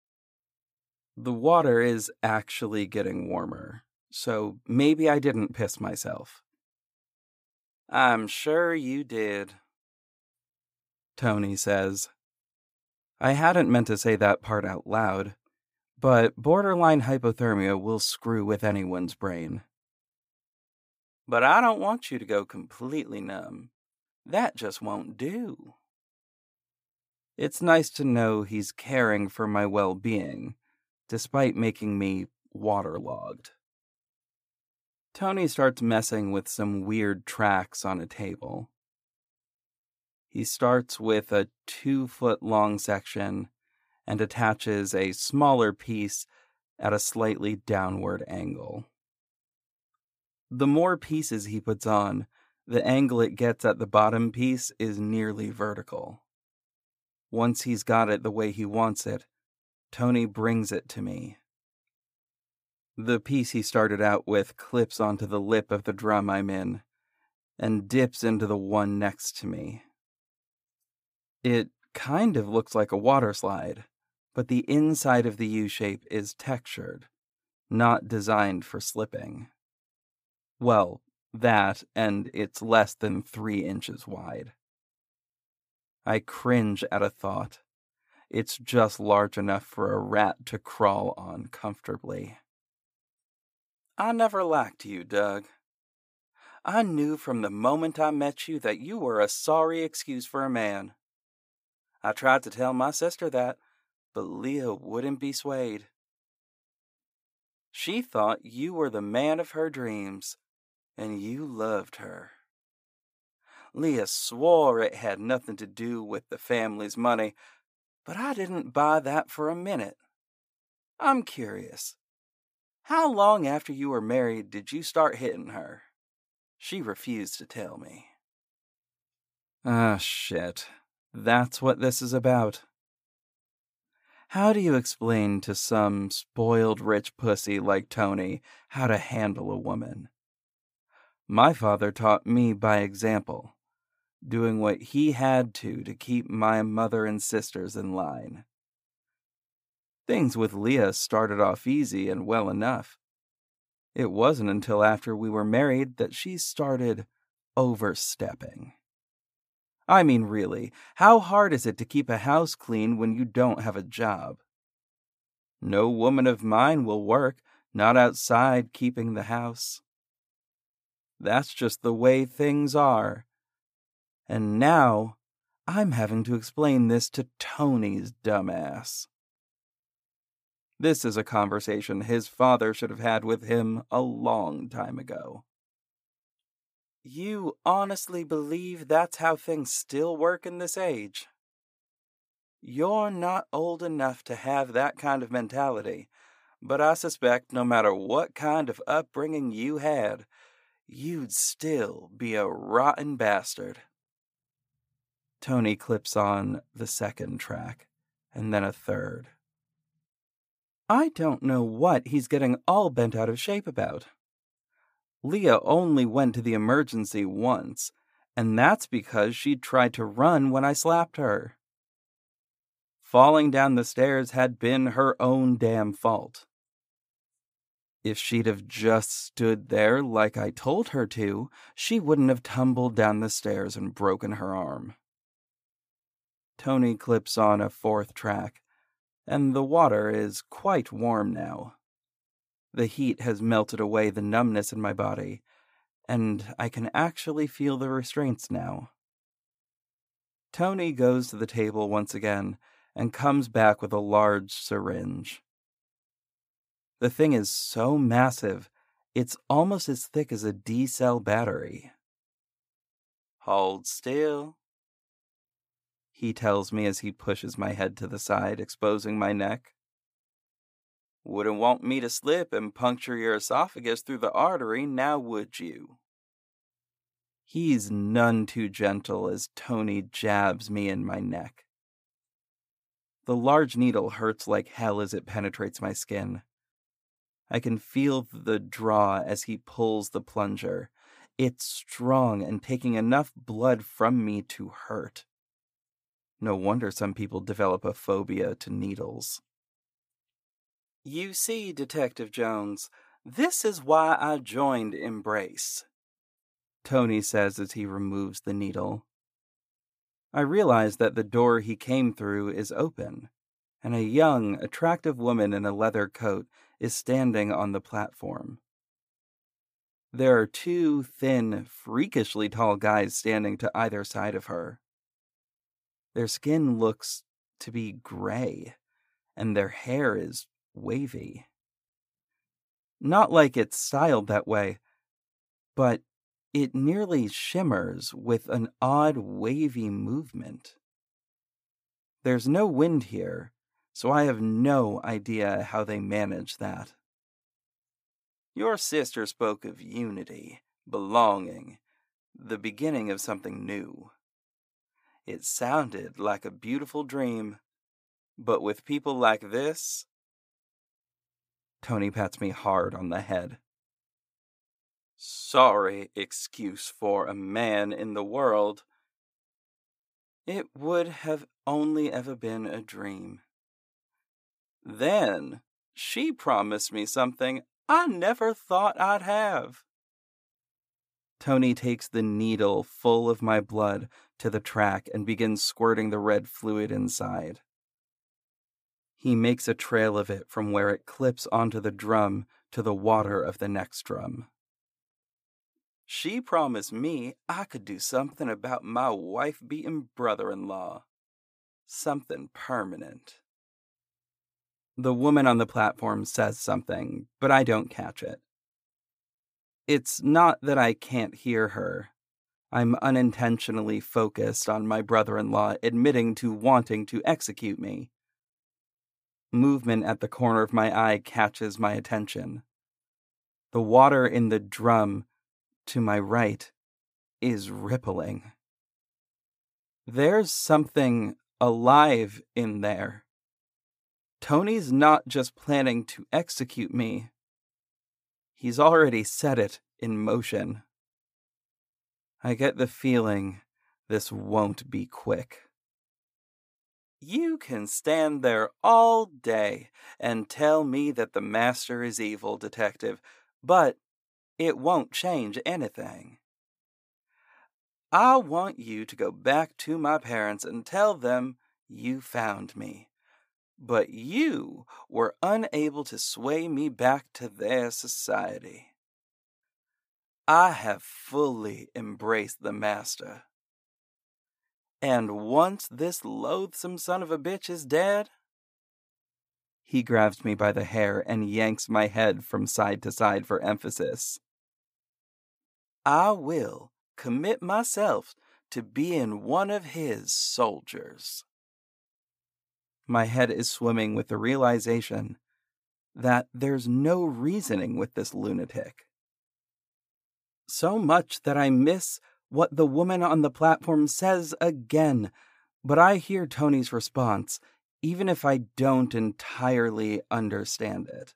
The water is actually getting warmer, so maybe I didn't piss myself. I'm sure you did, Tony says. I hadn't meant to say that part out loud, but borderline hypothermia will screw with anyone's brain. But I don't want you to go completely numb. That just won't do. It's nice to know he's caring for my well-being, despite making me waterlogged. Tony starts messing with some weird tracks on a table. He starts with a two-foot-long section and attaches a smaller piece at a slightly downward angle. The more pieces he puts on, the angle it gets at the bottom piece is nearly vertical. Once he's got it the way he wants it, Tony brings it to me. The piece he started out with clips onto the lip of the drum I'm in, and dips into the one next to me. It kind of looks like a water slide, but the inside of the U-shape is textured, not designed for slipping. Well, that, and it's less than three inches wide. I cringe at a thought. It's just large enough for a rat to crawl on comfortably. I never liked you, Doug. I knew from the moment I met you that you were a sorry excuse for a man. I tried to tell my sister that, but Leah wouldn't be swayed. She thought you were the man of her dreams, and you loved her. Leah swore it had nothing to do with the family's money, but I didn't buy that for a minute. I'm curious. How long after you were married did you start hitting her? She refused to tell me. Ah, shit. That's what this is about. How do you explain to some spoiled rich pussy like Tony how to handle a woman? My father taught me by example, doing what he had to to keep my mother and sisters in line. Things with Leah started off easy and well enough. It wasn't until after we were married that she started overstepping. I mean, really, how hard is it to keep a house clean when you don't have a job? No woman of mine will work, not outside keeping the house. That's just the way things are. And now, I'm having to explain this to Tony's dumbass. This is a conversation his father should have had with him a long time ago. You honestly believe that's how things still work in this age? You're not old enough to have that kind of mentality, but I suspect no matter what kind of upbringing you had, you'd still be a rotten bastard. Tony clips on the second track, and then a third. I don't know what he's getting all bent out of shape about. Leah only went to the emergency once, and that's because she tried to run when I slapped her. Falling down the stairs had been her own damn fault. If she'd have just stood there like I told her to, she wouldn't have tumbled down the stairs and broken her arm. Tony clips on a fourth track, and the water is quite warm now. The heat has melted away the numbness in my body, and I can actually feel the restraints now. Tony goes to the table once again and comes back with a large syringe. The thing is so massive, it's almost as thick as a D-cell battery. "Hold still," he tells me as he pushes my head to the side, exposing my neck. "Wouldn't want me to slip and puncture your esophagus through the artery, now would you?" He's none too gentle as Tony jabs me in my neck. The large needle hurts like hell as it penetrates my skin. I can feel the draw as he pulls the plunger. It's strong and taking enough blood from me to hurt. No wonder some people develop a phobia to needles. "You see, Detective Jones, this is why I joined Embrace," Tony says as he removes the needle. I realize that the door he came through is open, and a young, attractive woman in a leather coat is standing on the platform. There are two thin, freakishly tall guys standing to either side of her. Their skin looks to be gray, and their hair is wavy. Not like it's styled that way, but it nearly shimmers with an odd wavy movement. There's no wind here, so I have no idea how they manage that. "Your sister spoke of unity, belonging, the beginning of something new. It sounded like a beautiful dream, but with people like this..." Tony pats me hard on the head. "Sorry excuse for a man in the world. It would have only ever been a dream. Then she promised me something I never thought I'd have." Tony takes the needle full of my blood to the track and begins squirting the red fluid inside. He makes a trail of it from where it clips onto the drum to the water of the next drum. "She promised me I could do something about my wife-beating brother-in-law. Something permanent." The woman on the platform says something, but I don't catch it. It's not that I can't hear her. I'm unintentionally focused on my brother-in-law admitting to wanting to execute me. Movement at the corner of my eye catches my attention. The water in the drum to my right is rippling. There's something alive in there. Tony's not just planning to execute me. He's already set it in motion. I get the feeling this won't be quick. "You can stand there all day and tell me that the master is evil, Detective, but it won't change anything. I want you to go back to my parents and tell them you found me, but you were unable to sway me back to their society. I have fully embraced the master. And once this loathsome son of a bitch is dead..." He grabs me by the hair and yanks my head from side to side for emphasis. "I will commit myself to being one of his soldiers." My head is swimming with the realization that there's no reasoning with this lunatic. So much that I miss what the woman on the platform says again, but I hear Tony's response, even if I don't entirely understand it.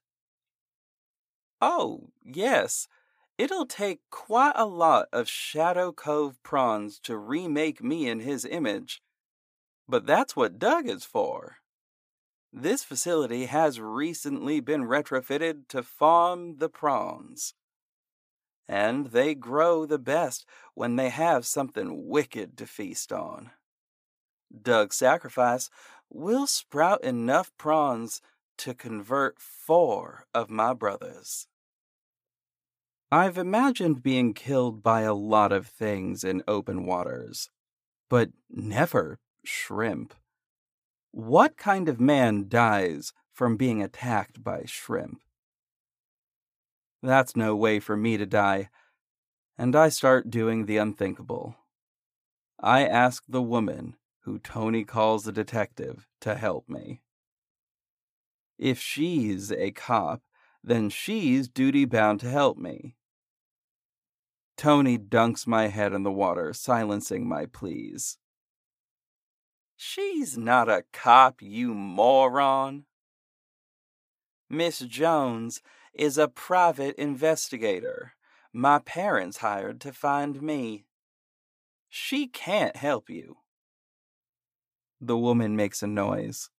"Oh, yes, it'll take quite a lot of Shadow Cove prawns to remake me in his image, but that's what Doug is for. This facility has recently been retrofitted to farm the prawns. And they grow the best when they have something wicked to feast on. Doug's sacrifice will sprout enough prawns to convert four of my brothers. I've imagined being killed by a lot of things in open waters, but never shrimp. What kind of man dies from being attacked by shrimp? That's no way for me to die, and I start doing the unthinkable. I ask the woman who Tony calls a detective to help me. If she's a cop, then she's duty-bound to help me. Tony dunks my head in the water, silencing my pleas. She's not a cop, you moron. Miss Jones is a private investigator my parents hired to find me. She can't help you. The woman makes a noise.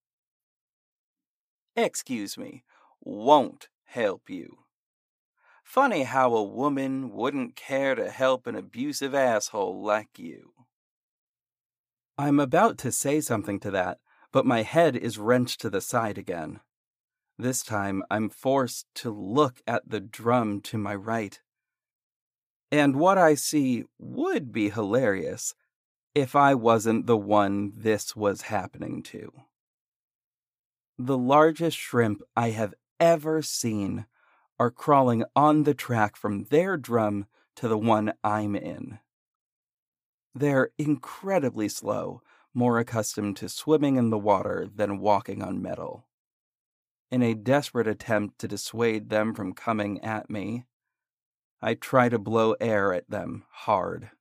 Excuse me, won't help you. Funny how a woman wouldn't care to help an abusive asshole like you. I'm about to say something to that, but my head is wrenched to the side again. This time I'm forced to look at the drum to my right. And what I see would be hilarious if I wasn't the one this was happening to. The largest shrimp I have ever seen are crawling on the track from their drum to the one I'm in. They're incredibly slow, more accustomed to swimming in the water than walking on metal. In a desperate attempt to dissuade them from coming at me, I try to blow air at them hard.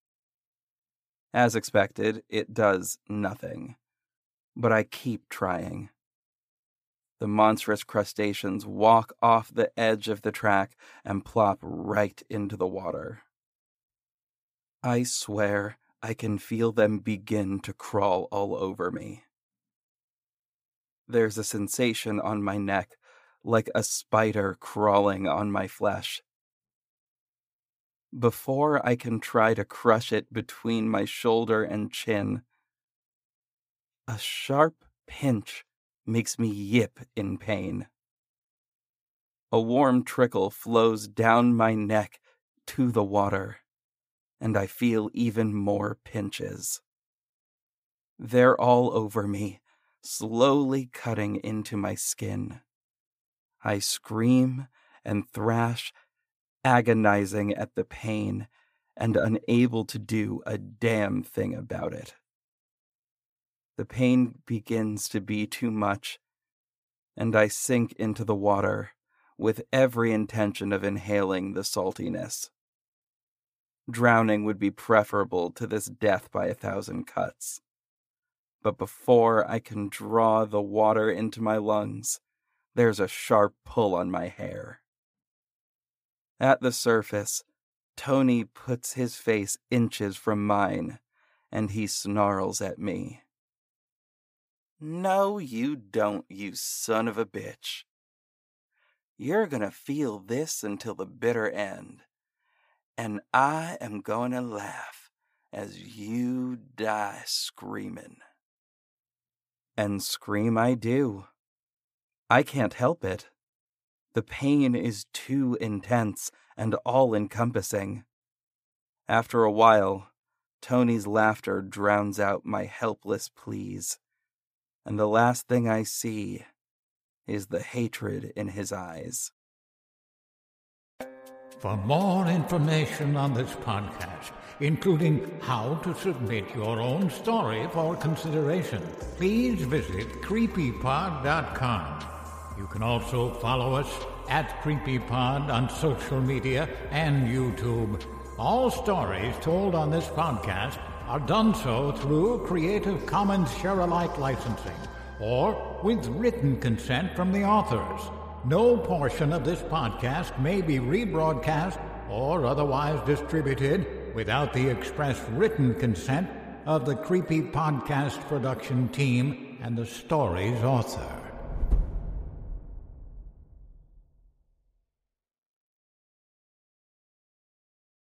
As expected, it does nothing, but I keep trying. The monstrous crustaceans walk off the edge of the track and plop right into the water. I swear I can feel them begin to crawl all over me. There's a sensation on my neck, like a spider crawling on my flesh. Before I can try to crush it between my shoulder and chin, a sharp pinch makes me yip in pain. A warm trickle flows down my neck to the water, and I feel even more pinches. They're all over me, slowly cutting into my skin. I scream and thrash, agonizing at the pain and unable to do a damn thing about it. The pain begins to be too much, and I sink into the water with every intention of inhaling the saltiness. Drowning would be preferable to this death by a thousand cuts. But before I can draw the water into my lungs, there's a sharp pull on my hair. At the surface, Tony puts his face inches from mine, and he snarls at me. No, you don't, you son of a bitch. You're gonna feel this until the bitter end, and I am gonna laugh as you die screaming. And scream I do. I can't help it. The pain is too intense and all-encompassing. After a while, Tony's laughter drowns out my helpless pleas, and the last thing I see is the hatred in his eyes. For more information on this podcast, including how to submit your own story for consideration, please visit creepypod dot com. You can also follow us at CreepyPod on social media and YouTube. All stories told on this podcast are done so through Creative Commons Share-alike licensing or with written consent from the authors. No portion of this podcast may be rebroadcast or otherwise distributed without the express written consent of the Creepy Podcast production team and the story's author.